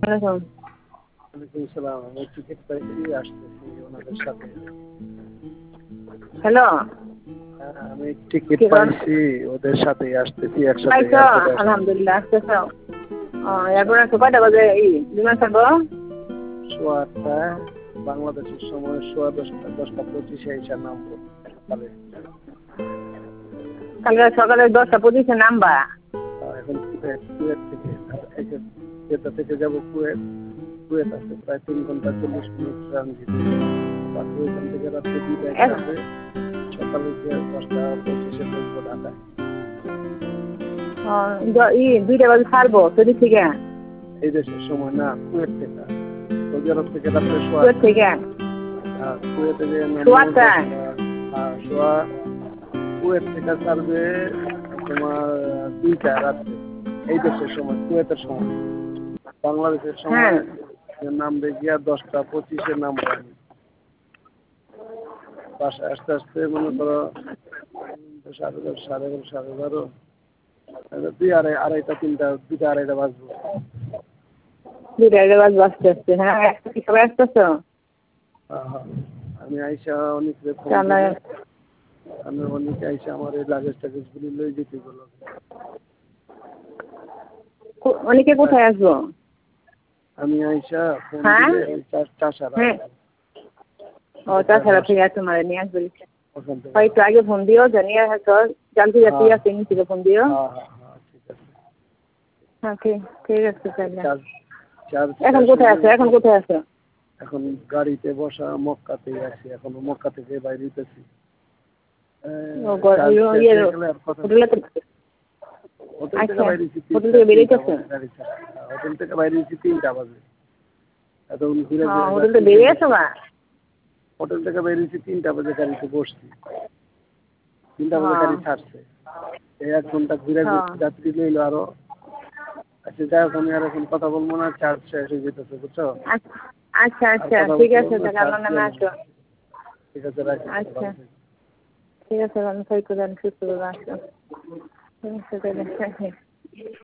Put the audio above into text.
ওয়ালাইকুম। ওয়ালাইকুম সালাম। আমি টিকিট পাইছি, আসতেছি ওনাদের সাথে। হ্যালো, আমি টিকিট কি করেন? পাইছি, ওদের সাথে আসতেছি, একসাথে পাইছো? এয়ারপোর্টে আসতেছি। আলহামদুলিল্লাহ আসতেছো। এরপর আছে কয়টা বাজে বিমান ছাড়বো? সোয়া আটটায় বাংলাদেশের সময়, সোয়া 10টা 25-এ এসে নামবো সকালে। কালকে সকালে 10টা 25-এ নামবা। এখন কুয়েত থেকে জেদ্দা থেকে যাবো কুয়েত। কুয়েত আছে প্রায় 3 ঘন্টা 40 মিনিট ট্রানজিট। বাকি ওইখান থেকে রাত্রে 2টায় এক- ছাড়বে, সকালে গিয়ে 10টা 25-এ পৌঁছবো ঢাকায়। 2টা বাজে ছাড়বো সৌদি থেকে। এই দেশের সময় না, কুয়েত থেকে। সৌদি আরব থেকে রাত্রে সোয়া কুয়েত আটটায়। থেকে কুয়েতে গিয়ে নামবো সোয়াটায়। 10টা। কুয়েত থেকে ছাড়বে তোমার 2টা রাত্রে, এই দেশের সময়, কুয়েতের সময়। বাংলাদেশের হ্যাঁ, সময় নামবে গিয়া 10টা 25-এ নামবো আমি। বাসায় আসতে আসতে মনে করো 11:30 11:30 2 আড়াইটা 3টা 2টা 2:30 বাজবো। 2টা বাজে আসতে আসতে। হ্যাঁ, সবাই আসতেছো? হ্যাঁ, আমি আইসা অনেক ফোন তাহলে দিলে, আমি অনেকে আইসা আমার এই লাগেজ টাগেজ গুলি লই যেতে বলো। অনেকে কোথায় আসবো? আমি আইসা ফোন হ্যাঁ দিলে ওই চাষারা হ্যাঁ, তাছাড়া ঠিক আছে, আমার নিয়ে আসবে। ওখান থেকে একটু আগে ফোন দিও, জানিয়ে হয়তো জানতে যাচ্ছি আছে থেকে ফোন দিও। হ্যাঁ, ঠিক আছে। হ্যাঁ, ঠিক আছে তাহলে। চার্জ এখন শেষ কোথায় হইলে আছো? এখন কোথায় আছো? এখন গাড়িতে বসা মক্কাতেই আছি, এখন মক্কা থেকে বাইরে হইতেছি। চার্জ শেষ হয়ে গেলে আর কথা হোটেলে তো। হোটেল থেকে আচ্ছা, বাইরে হয়েছি হোটেল থেকে 3টা বেরিয়েছো? বাজে গাড়ি ছাড়া। হোটেল থেকে বাইরে হয়েছি 3টা বাজে। এতক্ষণ ঘুরে ঘুরে হোটেল যাচ্ছি থেকে বেরিয়েছো বা? হোটেল থেকে বাইরে হয়েছি 3টা বাজে, গাড়িতে বসছি 3টা বাজে হ্যাঁ গাড়ি ছাড়ছে। এই 1 ঘন্টা ঘুরে হ্যাঁ। যাত্রী লইলো আরো। আচ্ছা যাই হোক, আমি আর এখন কথা বলবো না, চার্জ শেষ হয়ে যেতেছে, বুঝছো? আচ্ছা আচ্ছা আর আচ্ছা, কথা ঠিক বলতে আছে বলবো না, তাহলে চার্জ আমার দিয়ে নামে নেবো। আসো। ঠিক আছে, রাখি, আচ্ছা ভালো থেকো। ঠিক আছে, ভালো থাকো, সুস্থ করে আসো। ঠিক আছে তাহলে।